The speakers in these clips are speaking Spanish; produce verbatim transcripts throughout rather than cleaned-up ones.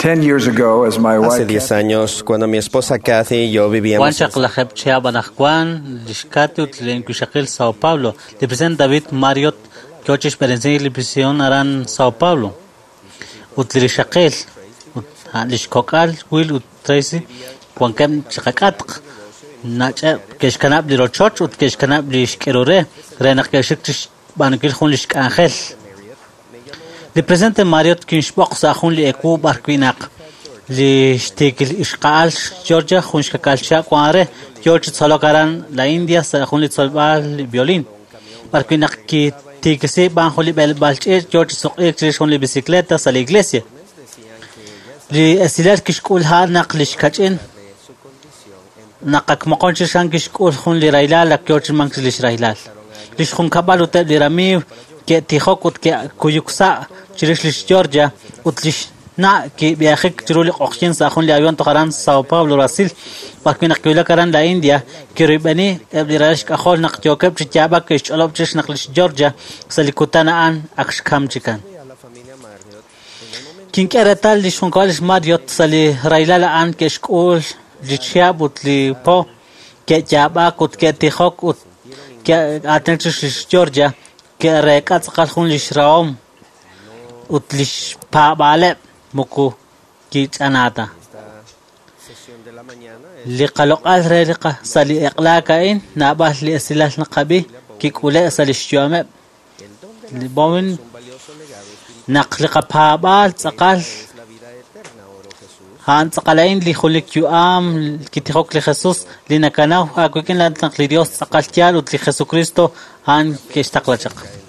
ten years ago, as my Hace wife diez años, cuando mi esposa Kathy y yo vivíamos en Sao Paulo, el presidente David Marriott, que hoy experiencia la prisión harán Sao Paulo. Utlishakil, Lishkokal, Will, Tracy, Wankem Chakakat, Nacha, Keshkanab, Little Church, Keshkanab, Lishkerore, Renak Keshik, Bankil Hunlish Angel. El presidente Marriott Kinshbox Sahun li Eku Barquinak. Li Stikil Ishqal, Georgia, Hunshkakalcha, Quare, George Salokaran, la India, Sahun li Solval, violín. Barquinak ki Tikisi, Banjoli Bel Balche, George Sokik, Trishon li bicicletas a la iglesia. Li Esilar Kishkul Hanak Lishkachin. Nakak Makonchi Shankishkul Hun li Railal, la George Manks Lish Railal. Lishun Kabalut li Rami, que Tihokut, que Kuyuksa. Chirishlish Georgia, Utlish na que viajek chiruli oxin sahun li avión toharan Sao Paulo, Brasil, para que nakula karan la India, que ribani eblirash kahol nak jokeb chichaba que cholop chish naklish Georgia, salikutana an akshkam chikan. Kin keratal li shunkalish Marriott sali railala an que shkul li chiabut li po que jaba kut que tihok ut que atenchish Georgia, que rekat qalhun li shraom. Utlish pa bale muku kit anata li qalaq alreliqa sali iqlaka in nabah li asilal naqabi kikule sali shiyame li bawin naqliqa pa bal tsaqal han tsaqalain li khulik yuam kitihok li Jesus li nakanaw akukin lan taqli Dios tsaqal tial ut li Jesucristo han kishtaqlachaq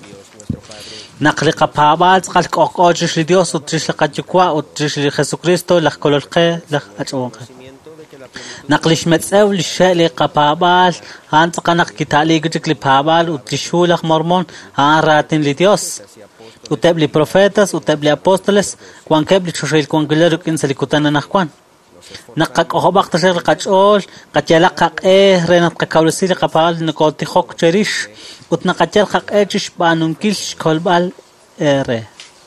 نقلق بابات قال أوجش لديوس وتريش لقجكوا وتريش لخسوكريستو لخ كلولقة لخ أجوانقة نقلش متساو للشيء لقبابال هان تقنق كتالي جتك لبابال وتريشو لخ مرمون هان راتين لديوس وتبلي بروفيتس وتبلي أبوستلس وان كبلي تشوشيل كونجلرك إنسا لكتانا نخوان نقق أخو باق تشغل قجول قد يلقق إيه رينات قكاولسي لقبال نقوتي خوك تريش وتنقجل خق إيش بانونكيلش كولبال إيره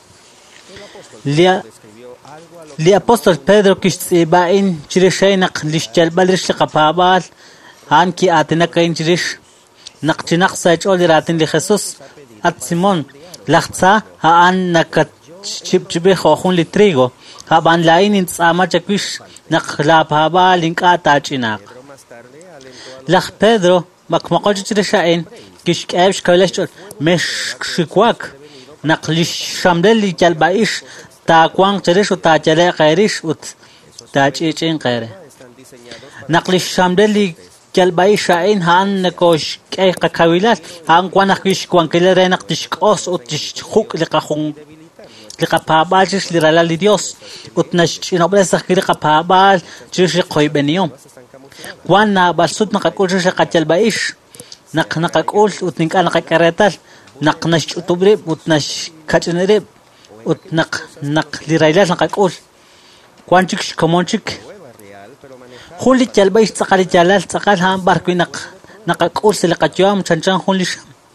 ليا لي أبوستل بيدرو كيشتسيباين تريشينق ليش جلبال ريش لقبابال هان كي آتنا كاين تريش نقجنق سايجول راتين لخصوص أت سيمون لخصا هان نكت شب شبه خوخون لتريغو هابان لاين انتصاما جاكوش نقلا بابال انكا تاجيناق لخ بيدرو مكمقوج تريشاين كيش كابش كولش مش شكواك نقلش شامدل جلبايش تاكوان تريش وتاجلي غيريش وت تاجيجين غيره نقلش شامدل جلبايش عين هان نكوش كاي قكاويلات هان كوانكيش كوان كيلري نقتش اوس وتش خوك لقاخون لقابال جيش لرلا لديوس وتنش نوبلس خير قابال جيش قويبنيوم كوانا بالسود نقول جيش قتلبايش نق نقول وتنك أنا قكرتال نق نش تبرب وتنش كاتنرب وتنق نق لرايلات نقول كوانشك كمونشك خولي جلبايش تقال جلال تقال هم باركوي نق نقول سلقة يوم شنشان خوليش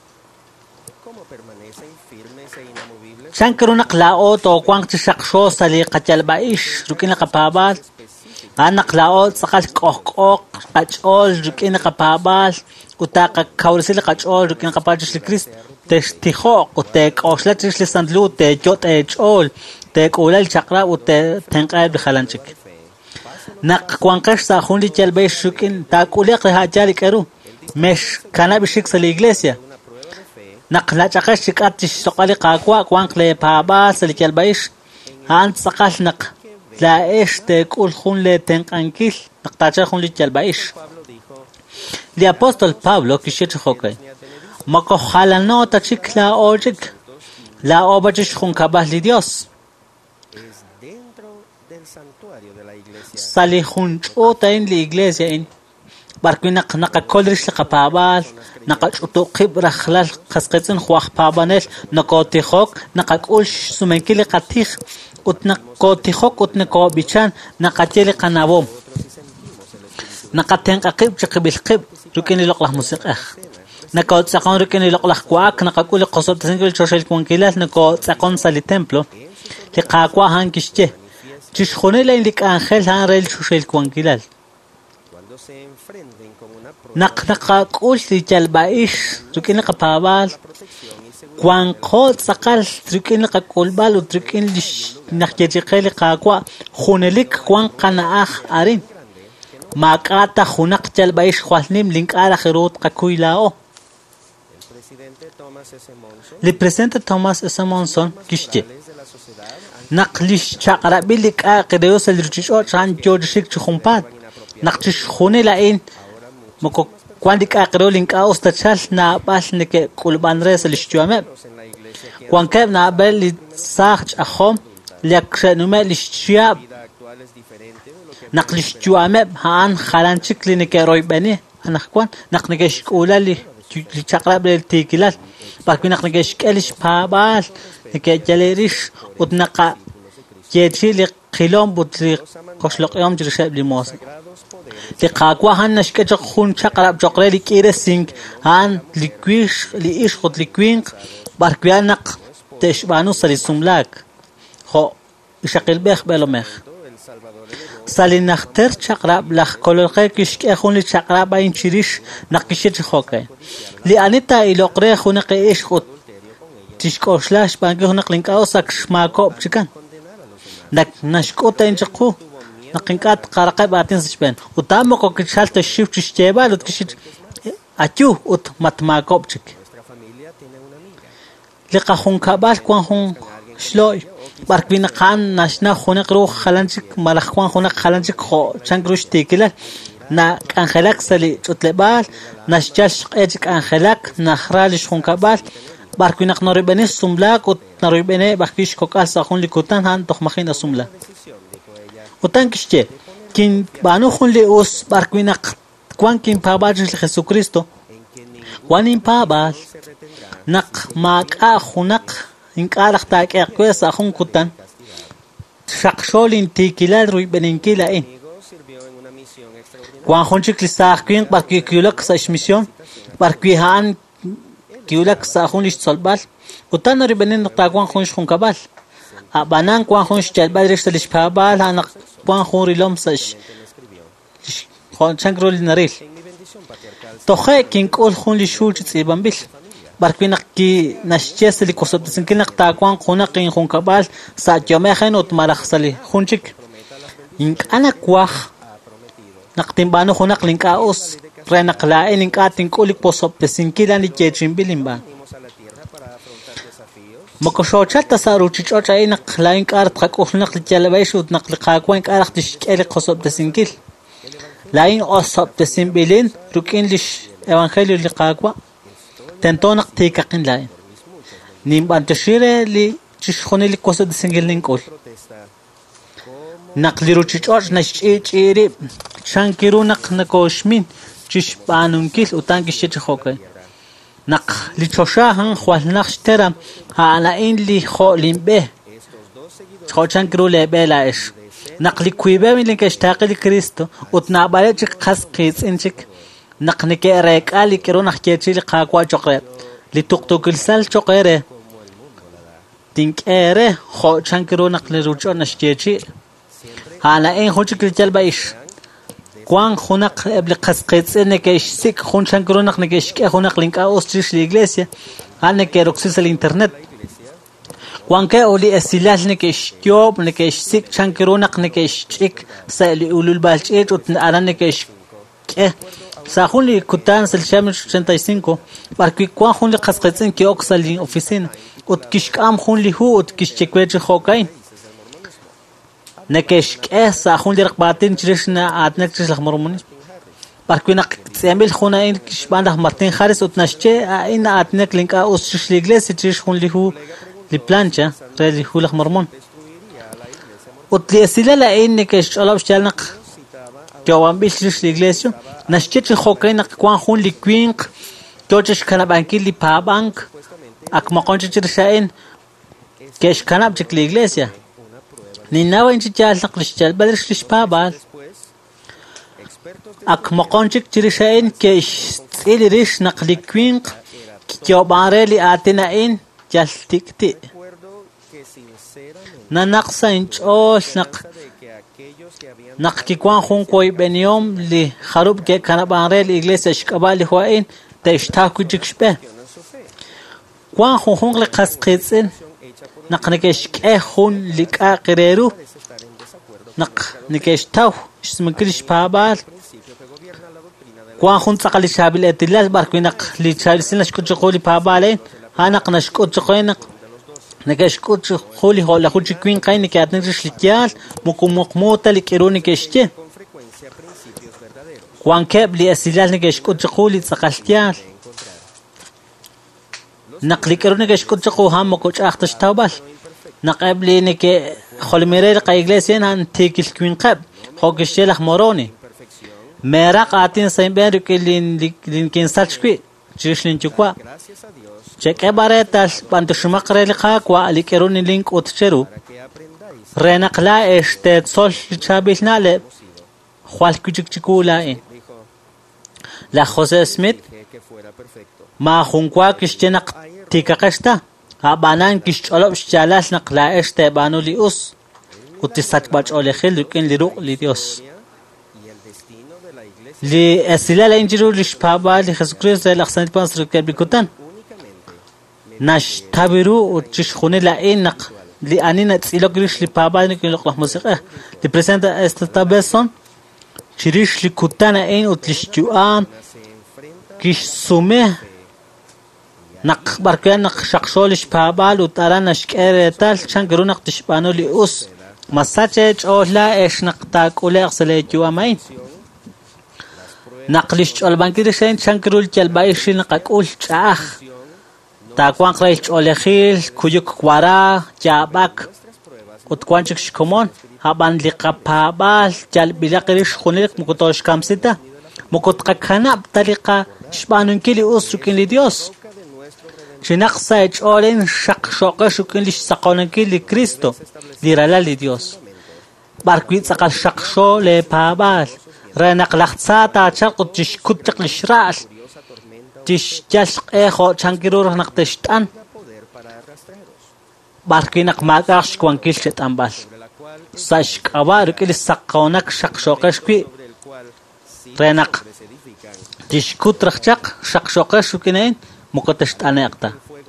شانكرو نقلاو تو كوان تشقشو سلقة جلبايش ركين قبابال أنا نقلاو تقال كوك كوك قجول ركين قبابال وتاق كورسيل قجول ركين قباجش لكريست تشتيخوق وتاق أوشلتش لسندلو تجوت أجول تاق أولال شقرا وتنقايب بخلانشك نق كوانكش ساخون لي جلبايش ركين تاق أوليق لها جالي كارو مش كان بشيك سلي إغليسيا نقلا جاكش شكاتش سقالي قاقوا كوانك لي بابا سلي جلبايش هان سقال نق لا إيش تقول خون لي تنقانكيل نقطع خون لي جلبايش لي أبوستل بابلو كيشيت خوكي ماكو خالنو تشيك لا أوجك لا أوبجش خون كباه لديوس سالي خون أوتين لإغليسيا إن باركو نق نق كولرش لقبابال نق توقيب رخلال قسقتن خواخ بابانل نقوتي خوك نق كولش سمنكيلي قتيخ وتنقوتي خوك وتنقو بيشان نقتيلي قنابوم نقتين قيب شقب القيب ركني لقله موسيقى نقول ساقون ركني لقله كواك نقول قصب تسنقل شوشيل كونكيلات نقول ساقون سالي تمبلو لقاكوا هانكشته Chishonela in lik ángel han rel chushel kuankilal. Nak nakakul li jalbaish trukin kapabal kuan khot sakal trukin kakulbal trukin lish nakjejiqel qaqwa khunelik kuan qanaah arin makata khunak jalbaish khwalnim linkara khirut qakuilao. Le presidente Thomas S. Monson kishje naqlish chaqrabilik aqreos elruchish chan George Shik chumpad naqchish khunela in moko kwandik aqrolink austachal na balnike kulbanres lishtuame kwankab na bel sach akhom lekshnume lishtiab naqlish tuame han khalanchik linike roybani anakwan naqnigesh ulali li chaqrabel tikilal bakwi naqnigesh kelish pabal nike jalerish utnaqa yechili qilom butri qoshloq yom jirshab limos liqaqwa han nashkach khun chaqrab joqreli kiresing han likwish li ish khot likwing barkwianaq teshbanu salisumlak kho ishaqil bekh belomekh salinakhter chaqrab lakh kololqe kishk khun li chaqrab ain chirish naqishich khoke li anita iloqre khunaq ish khot tishkoslash bangi khunaq linkaosak shmakop chikan nak nashkota inchqu naqinkat qaraqab atin sishben utamo ko kichalta shift chebal ut kishit achu ut matmakopchik liqa khun kabal kwan khun shloy barkwina qan nashna khunaq ruh khalanchik malakh kwan khunaq khalanchik kho changrush tikila na kangelak sali utlebal nashchash qechik angelak nahralish khun kabal barkwina qnoribani sumlak ut naribene bakfish kokal sakhun likutan han tokhmakhin asumla utan kishche kin banu khun li us barkwina kwan kin pabaj Jesucristo kwan in pabal naq maqa khunaq inqalaq taqe kwesa khun kutan shaqsholin tikilal ruibenin kila in kwan khunchik li saqin barkwi kulak sa mission barkwi han kiulak sa khun lish solbal utan ribenin taqwan khun khun kabal abanan kwan khun chalbal rish lish pabal han kwan khun rilom sash khon changrol naril toxe kin kol khun li shul tsibambil barkwina ki nashches li kosot sinkin taqwan khuna qin khun kabal sa jame khan ut malakh sali khunchik ink ana kwah naqtin banu khunaq linkaos renaqlain inkatin kolik posop sinkilan li chechimbilimba makoshochal tasaruchichocha ina qlain qart qaqulnaq li jalbaishut naqli qaqwan qaraq tishkeli qosop sinkil lain osop simbilin rukin lish evangelio li qaqwa tentonaq tikaqin lain nimbantashire li chishkhoni li qosop sinkil ninkol naqli ruchichoch nashchichiri chankirunaq nakoshmin chish banunkil utan kishich khoke naq li choshahan khwalnaq shtera hala in li kholimbe chochan krule belaish naq li kuibe min li kashtaqil Cristo utna balech khas qis inchik naq nike reqali kirunaq kechil qaqwa choqre li tuqtukil sal choqere tinkere khochan kirunaq li ruchon nashkechi hala in khochikil jalbaish kwan khunaq ebli qasqitsene ke sik khunchan krunaq ne ke shke khunaq linka ostrish la iglesia ane ke roxis el internet kwan ke oli esilal ne ke shkyob ne ke sik chan krunaq ne ke chik sali ulul balchit ut arane ke ke sa khunli kutan sel sham ochenta y cinco barki kwan khunli qasqitsen ke oxali oficina ut kishkam khunli hu ut kishchekwech khokain nekesh esa khun dirq batin chirishna atnak chislakh mormoni barkwina tsembil khuna in kishbanda martin kharis utnashche ina atnak linka uschish li iglesia chish khun lihu li plancha reli hulakh mormon utli silala in nekesh olab chalnaq jawam bil chish li iglesia nashche chi khokaina kwan khun li kwinq tochish kana banki li pa bank ak maqonchi chirshain kesh kana bchik li iglesia ninawa inchi chalnaq lishchal badrish lishpabal ak maqonchik chirishain kesh tsili rish naqli kwinq kyobareli atina in jaltikti nanaqsa inchol naq Naqki kwan hun koy beniom li kharub ke kanabanre la iglesia shkabali huain teshta kujikshbe. Kwan hun hun li qasqitsin naqnikesh ke hun li qaqireru naq nikeshtaw ismkilish pabal. Kwan hun tsaqali shabil etilal barkuinaq li chalisin lashkuchquli pabalen hanaq nashkuchqoinaq نكشكوت خولي هلا خوتش كوين قاين نكاتن رشلتيال مكمق موتا لكيروني كشتي وان كاب لي اسيلال نكشكوت خولي تسقلتيال نقلي كيروني كشكوت خو هم مكوش اختش توبال نقاب لي نك خولميري قايغلسين ان تيكل كوين قاب خوكشيلخ موروني ميراق اتين سيمبر كلين لين كينسالشكوي جيشلين تشكوا Cheque baretas pantushmakre liqa kwa likeruni link utcheru renaqla este sol chabilnale khwal kuchikchikula la José Smith ma junkwa kishtenaq tikaqesta abanan kishcholob shalas naqla este banuli us utisat bach olekhil dukin liruq li Dios li asilala injiru lishpaba li Jesucristo el ahsanit pasr kabikutan ناش تابيرو وتش خوني لا إنق لأننا تسيلو كريش لبابا نكين لقلق موسيقى لبرسنت استتابسون تشريش لكتانا إن وتلشتوام كيش سومه نق بركان نق شخصولش بابا وتارا نشكير تال شان كرو نق تشبانو لأوس مساجج أولا إيش نق تاكولي أغسليتيو أمين نقلش ألبانكيرشين شان كرو الجلبايشي نقاكول شاخ تاكوان قريش أولخيل كويك كوارا جابك وتكوانشك شكمون هابان لقا بابال جال بلا قريش خونيك مكتوش كامسيتا مكتقا كناب طريقة شبانون كيلي أسركين لديوس شنق سايج أولين شق شوقة شكين لش ساقونن كيلي كريستو ليرالا لديوس باركويت ساقال شق شو لبابال رانق لختصاتا شرق تش كتق لشرال تش جالق إخو شانكيرور نقتشتان باركينق ماقاش كوانكيل شتانبال ساشك أبارك إلي ساقونك شق شوقش كي رانق تش كترخ شق شق شوقش كينين مكتشتان يقتا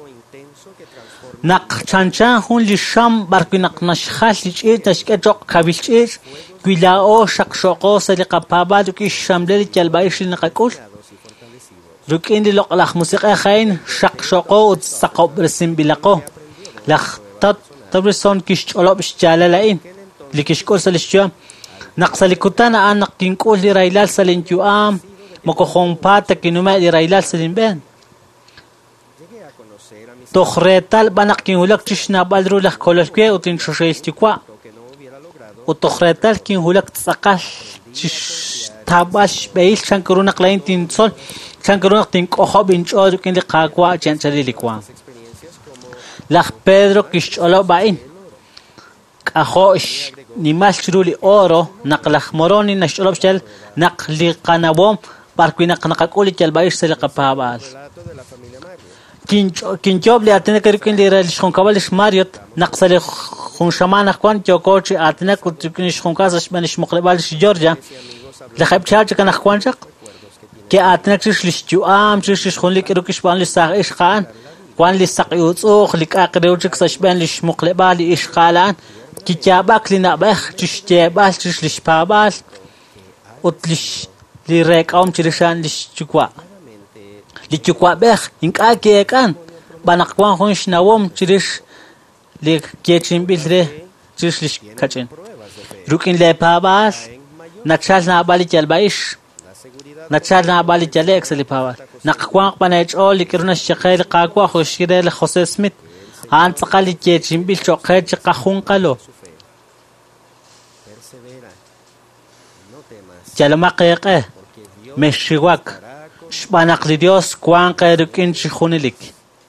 نق چانچان هون لشام باركينق نشخال لشير تشكي جوق كابيل شير كويلاو شق شوقو سليقا بابادو كي الشاملي جالبايش لنقاكول لكن دي لق لخ موسيقى خاين شق شقو وتسقو برسم بلقو لخ تط تبرسون كيش طلب شجاللاين لكيشكول سلشيام نقص لكتانا ان نقينكول لي رايلال سلنجو ام مكو خون بات كينوما لي رايلال سلين بين تخريتال بنقين ولك تشنا بالرو لخ كولكي وتين شوشيلتيكوا وتخريتال كين ولك تسقال تاباش بيل شانكرو نقلين تنصل شانكرو نقتين كوخو بنشو كين لي قاقوا جانشري ليكوا لخ بيدرو كيشولو باين كاخوش نيماش رولي اورو نقلخ موروني نشولو بشل نقلي قنابوم باركوي نق نقاقولي جالبايش سلقا بابال كينجو كينجوب لي اتنا كركين لي رالش خونكابلش ماريوت نقصلي خون شمان اخوان جوكوتشي اتنا كنتكنيش خونكازش منش مقلبالش جورجيا لخيب تشارج كان اخوان شق كي اتنا كشش لشجو ام كشش خون لك روكش بان لساق ايش خان وان لساق يوصوخ لك اقريوجك سشبان لش مقلبال ايش قالان كي جابك لنا بخ تشتيبال تش لش بابال وتلش لي ريك اوم تشرشان لش جكوا لجكوا بخ انك اكي كان بانقوان خونش نوم تشرش لك كيتشين بيلره تشرش لش كاتشين روكين لي بابال نتشال نابالي جالبايش نتشال نابالي جالي اكسلي باور نقوان بانيج اول لكرنا الشقيل قاقوا خوشيري لخوسي سميت هان تقالي كيتشين بيل شوقير جقا خون قالو جالما قيقه مشيواك شبانق لديوس كوان قيركين شخوني لك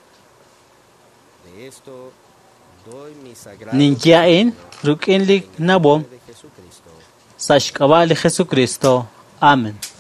نينجيائين ركين لك نبوم ساشكوا لخيسو كريستو آمين